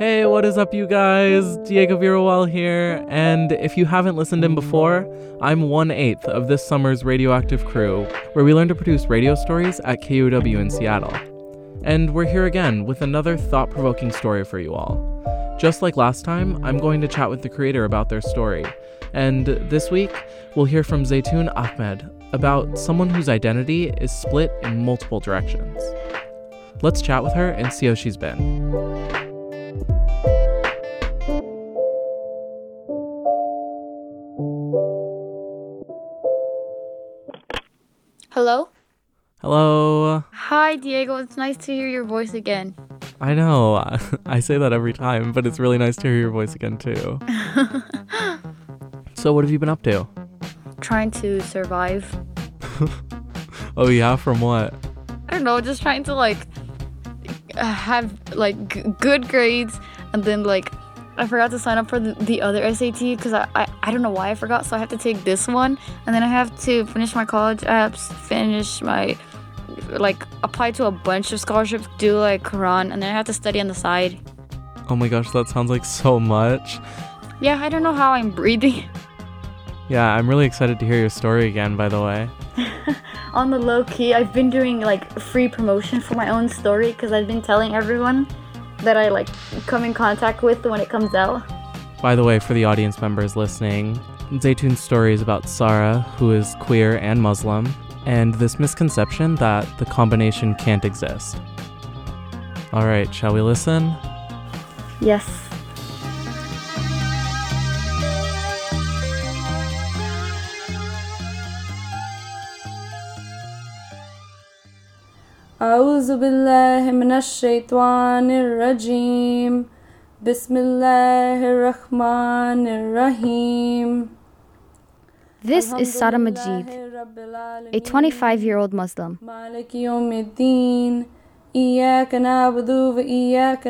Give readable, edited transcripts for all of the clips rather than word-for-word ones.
Hey, what is up, you guys? Diego Viruel here, and if you haven't listened in before, I'm 1/8 of this summer's Radioactive crew, where we learn to produce radio stories at KUW in Seattle. And we're here again with another thought-provoking story for you all. Just like last time, I'm going to chat with the creator about their story, and this week, we'll hear from Zaytoun Ahmed about someone whose identity is split in multiple directions. Let's chat with her and see how she's been. Hello? Hello. Hi, Diego. It's nice to hear your voice again. I know. I say that every time, but it's really nice to hear your voice again, too. So what have you been up to? Trying to survive. Oh, yeah? From what? I don't know, just trying to, have, good grades. And then, I forgot to sign up for the other SAT because I don't know why I forgot. So I have to take this one. And then I have to finish my college apps, finish my, apply to a bunch of scholarships, do, Quran. And then I have to study on the side. Oh my gosh, that sounds like so much. Yeah, I don't know how I'm breathing. Yeah, I'm really excited to hear your story again, by the way. On the low key, I've been doing free promotion for my own story because I've been telling everyone that I come in contact with when it comes out. By the way, for the audience members listening, Zaytoun's story is about Sarah, who is queer and Muslim, and this misconception that the combination can't exist. All right, shall we listen? Yes. أعوذ بالله من الشيطان الرجيم بسم الله الرحمن الرحيم. This is Sara Majid, a 25-year-old Muslim. مالك يوم الدين إياك نعبد وإياك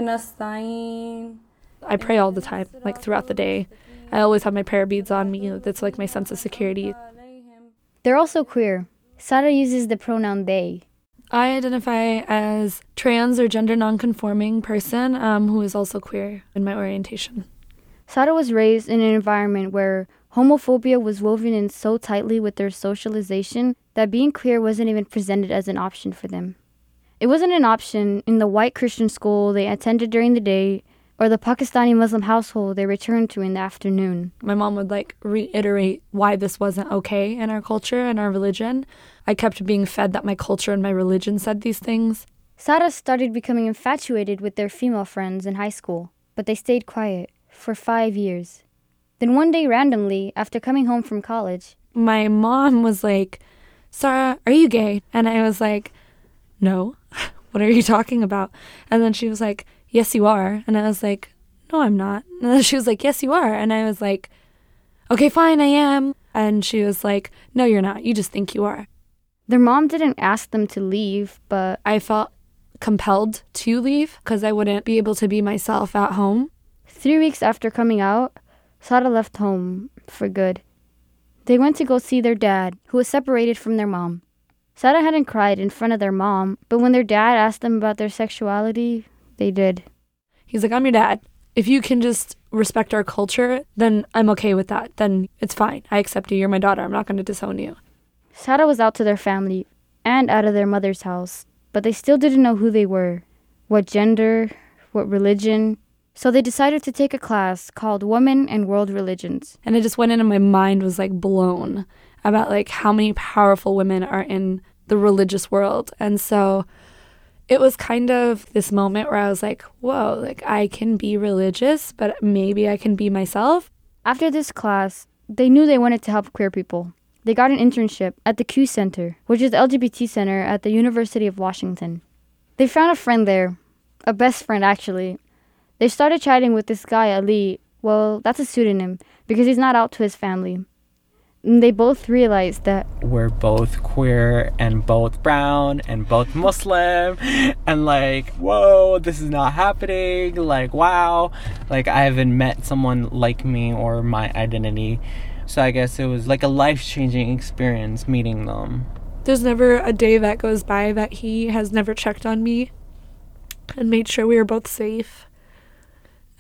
نستعين. I pray all the time, throughout the day. I always have my prayer beads on me. That's my sense of security. They're also queer. Sara uses the pronoun they. I identify as trans or gender non-conforming person who is also queer in my orientation. Sara was raised in an environment where homophobia was woven in so tightly with their socialization that being queer wasn't even presented as an option for them. It wasn't an option in the white Christian school they attended during the day or the Pakistani Muslim household they returned to in the afternoon. My mom would reiterate why this wasn't okay in our culture and our religion. I kept being fed that my culture and my religion said these things. Sara started becoming infatuated with their female friends in high school, but they stayed quiet for 5 years. Then one day randomly, after coming home from college, my mom was like, "Sara, are you gay?" And I was like, "No, what are you talking about?" And then she was like, "Yes, you are." And I was like, "No, I'm not." And then she was like, "Yes, you are." And I was like, "Okay, fine, I am." And she was like, "No, you're not. You just think you are." Their mom didn't ask them to leave, but I felt compelled to leave because I wouldn't be able to be myself at home. 3 weeks after coming out, Sara left home for good. They went to go see their dad, who was separated from their mom. Sara hadn't cried in front of their mom, but when their dad asked them about their sexuality, they did. He's like, "I'm your dad. If you can just respect our culture, then I'm okay with that. Then it's fine. I accept you. You're my daughter. I'm not going to disown you." Sara was out to their family and out of their mother's house, but they still didn't know who they were, what gender, what religion. So they decided to take a class called Women and World Religions. And I just went in and my mind was blown about how many powerful women are in the religious world. And so it was kind of this moment where I was like, whoa, I can be religious, but maybe I can be myself. After this class, they knew they wanted to help queer people. They got an internship at the Q Center, which is the LGBT center at the University of Washington. They found a friend there, a best friend actually. They started chatting with this guy, Ali. Well, that's a pseudonym because he's not out to his family. And they both realized that we're both queer and both brown and both Muslim and whoa, this is not happening. Wow. I haven't met someone like me or my identity. So I guess it was a life-changing experience meeting them. There's never a day that goes by that he has never checked on me and made sure we were both safe.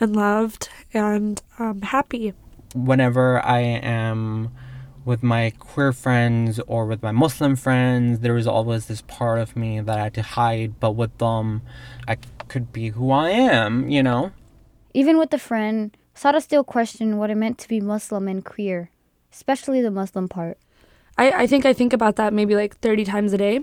and loved and happy. Whenever I am with my queer friends or with my Muslim friends, there was always this part of me that I had to hide, but with them, I could be who I am, you know? Even with a friend, Sara still questioned what it meant to be Muslim and queer, especially the Muslim part. I think about that maybe like 30 times a day.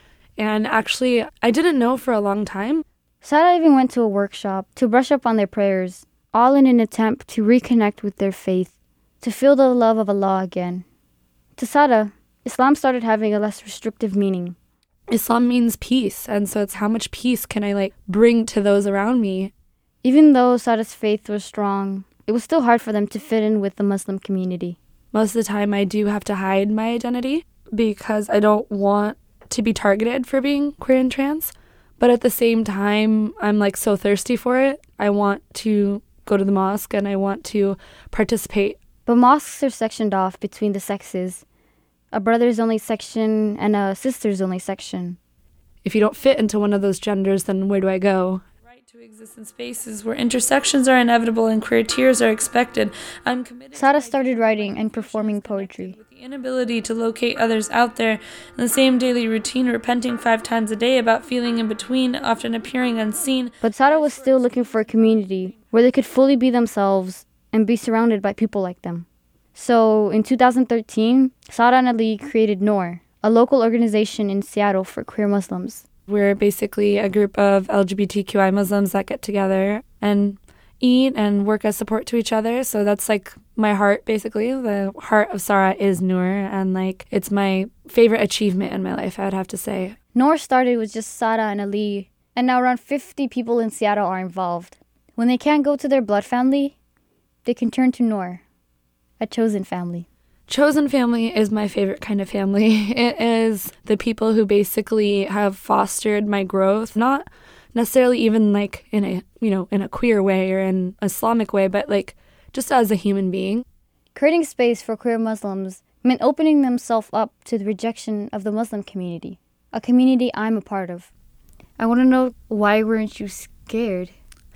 And actually, I didn't know for a long time. Sara even went to a workshop to brush up on their prayers, all in an attempt to reconnect with their faith, to feel the love of Allah again. To Sara, Islam started having a less restrictive meaning. Islam means peace, and so it's how much peace can I bring to those around me. Even though Sara's faith was strong, it was still hard for them to fit in with the Muslim community. Most of the time I do have to hide my identity because I don't want to be targeted for being queer and trans. But at the same time, I'm so thirsty for it. I want to go to the mosque and I want to participate. But mosques are sectioned off between the sexes. A brothers-only section and a sisters-only section. If you don't fit into one of those genders, then where do I go? To exist in spaces where intersections are inevitable and queer tears are expected. I'm committed. Sara started writing and performing poetry. With the inability to locate others out there in the same daily routine, repenting 5 times a day about feeling in between, often appearing unseen. But Sara was still looking for a community where they could fully be themselves and be surrounded by people like them. So in 2013, Sara and Ali created Noor, a local organization in Seattle for queer Muslims. We're basically a group of LGBTQI Muslims that get together and eat and work as support to each other. So that's my heart, basically. The heart of Sara is Noor, and it's my favorite achievement in my life, I would have to say. Noor started with just Sara and Ali, and now around 50 people in Seattle are involved. When they can't go to their blood family, they can turn to Noor, a chosen family. Chosen family is my favorite kind of family. It is the people who basically have fostered my growth, not necessarily even in a queer way or an Islamic way, but just as a human being. Creating space for queer Muslims meant opening themselves up to the rejection of the Muslim community, a community I'm a part of. I want to know, why weren't you scared?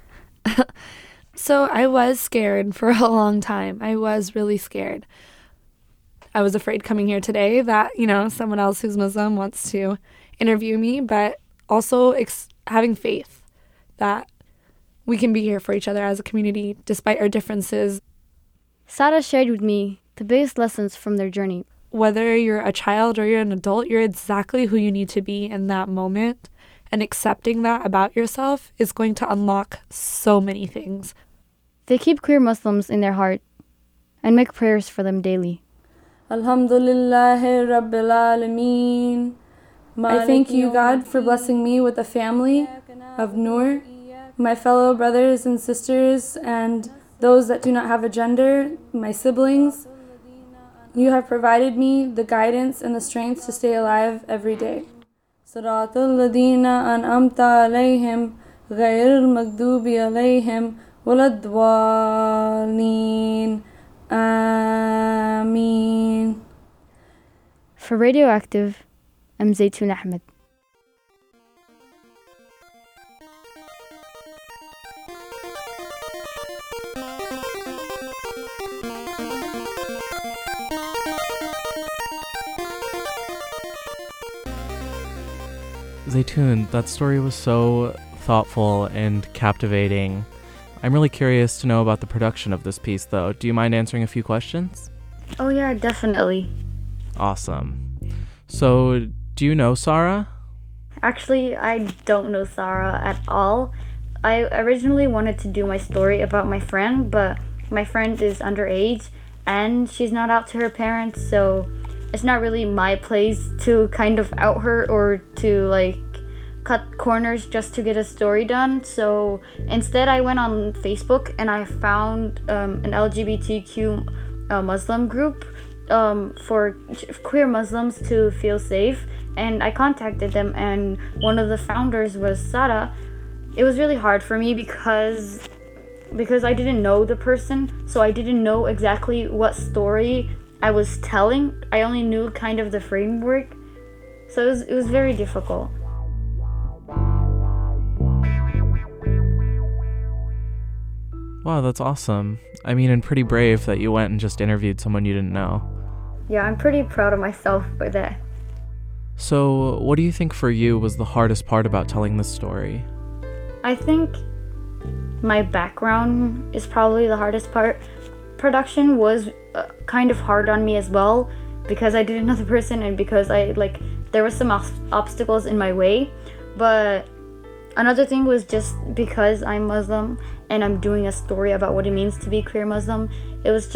So I was scared for a long time. I was really scared. I was afraid coming here today that, someone else who's Muslim wants to interview me, but also having faith that we can be here for each other as a community despite our differences. Sara shared with me the biggest lessons from their journey. Whether you're a child or you're an adult, you're exactly who you need to be in that moment, and accepting that about yourself is going to unlock so many things. They keep queer Muslims in their heart and make prayers for them daily. Alhamdulillahi Rabbil Alameen. I thank you, God, for blessing me with a family of Noor, my fellow brothers and sisters, and those that do not have a gender, my siblings. You have provided me the guidance and the strength to stay alive every day. Siratul ladina an'amta alayhim ghayril maghdubi alayhim waladdallin. Ameen. For Radioactive, I'm Zaytun Ahmed. Zaytun, that story was so thoughtful and captivating. I'm really curious to know about the production of this piece, though. Do you mind answering a few questions? Oh yeah, definitely. Awesome. So, do you know Sara? Actually, I don't know Sara at all. I originally wanted to do my story about my friend, but my friend is underage and she's not out to her parents, so it's not really my place to kind of out her or to cut corners just to get a story done. So instead I went on Facebook and I found an LGBTQ Muslim group for queer Muslims to feel safe, and I contacted them, and one of the founders was Sara. It was really hard for me because I didn't know the person, so I didn't know exactly what story I was telling. I only knew kind of the framework, so it was very difficult. Wow, that's awesome. I mean, and pretty brave that you went and just interviewed someone you didn't know. Yeah, I'm pretty proud of myself for that. So, what do you think for you was the hardest part about telling this story? I think my background is probably the hardest part. Production was kind of hard on me as well because I did another person and because there were some obstacles in my way. But another thing was just because I'm Muslim and I'm doing a story about what it means to be queer Muslim, it was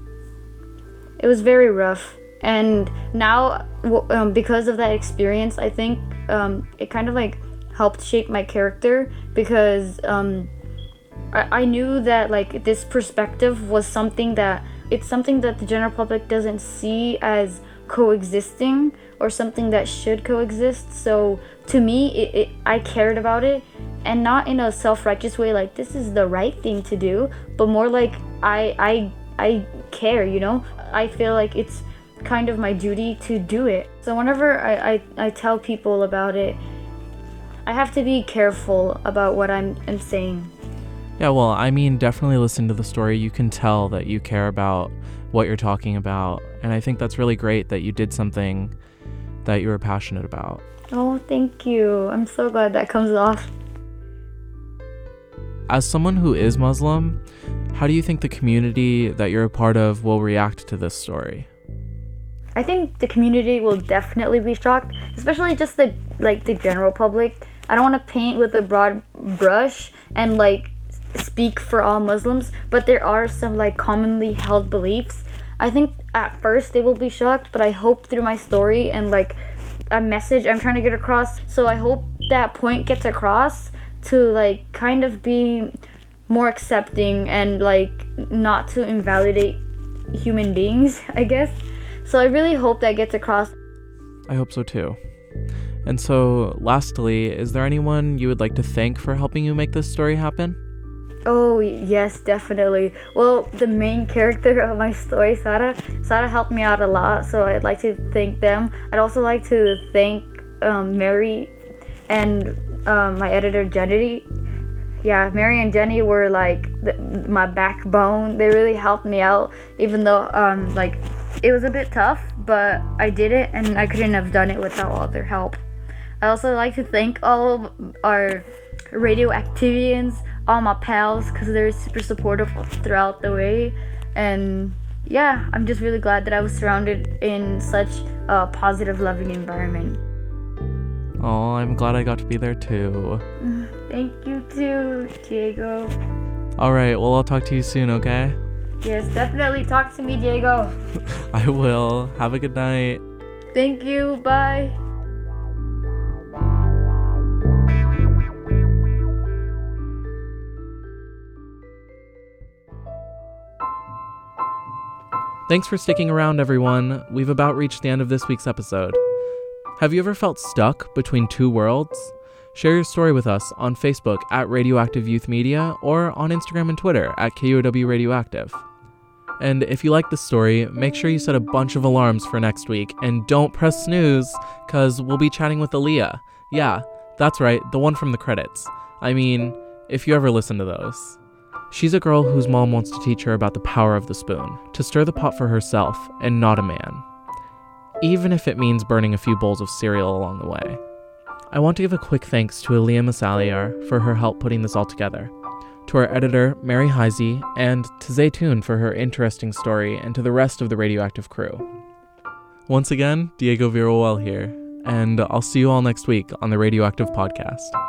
very rough. And now, because of that experience, I think it kind of like helped shape my character because I knew that like this perspective was something that the general public doesn't see as coexisting or something that should coexist. So to me, I cared about it, and not in a self-righteous way like this is the right thing to do, but more like I care, you know? I feel like it's kind of my duty to do it. So whenever I tell people about it, I have to be careful about what I'm saying. Yeah, well, I mean, definitely listen to the story. You can tell that you care about what you're talking about. And I think that's really great that you did something that you were passionate about. Oh, thank you. I'm so glad that comes off. As someone who is Muslim, how do you think the community that you're a part of will react to this story? I think the community will definitely be shocked, especially just the general public. I don't want to paint with a broad brush and like speak for all Muslims, but there are some like commonly held beliefs. I think at first they will be shocked, but I hope through my story and like a message I'm trying to get across, so I hope that point gets across to like kind of be more accepting and like not to invalidate human beings, I guess. So I really hope that gets across. I hope so too. And so lastly, is there anyone you would like to thank for helping you make this story happen? Oh, yes, definitely. Well, the main character of my story, Sarah helped me out a lot, so I'd like to thank them. I'd also like to thank Mary and my editor, Jenny. Yeah, Mary and Jenny were like my backbone. They really helped me out, even though it was a bit tough, but I did it, and I couldn't have done it without all their help. I also like to thank all of our Radioactivians, all my pals, because they're super supportive throughout the way. And yeah, I'm just really glad that I was surrounded in such a positive, loving environment. Oh, I'm glad I got to be there too. Thank you too, Diego. All right, well, I'll talk to you soon, okay? Yes, definitely talk to me, Diego. I will. Have a good night. Thank you. Bye. Thanks for sticking around, everyone. We've about reached the end of this week's episode. Have you ever felt stuck between two worlds? Share your story with us on Facebook at Radioactive Youth Media or on Instagram and Twitter at KUOW Radioactive. And if you like this story, make sure you set a bunch of alarms for next week and don't press snooze, because we'll be chatting with Aaliyah. Yeah, that's right, the one from the credits. I mean, if you ever listen to those. She's a girl whose mom wants to teach her about the power of the spoon, to stir the pot for herself and not a man, even if it means burning a few bowls of cereal along the way. I want to give a quick thanks to Aaliyah Masaliar for her help putting this all together, to our editor, Mary Heisey, and to Zaytun for her interesting story, and to the rest of the Radioactive crew. Once again, Diego Viruel here, and I'll see you all next week on the Radioactive Podcast.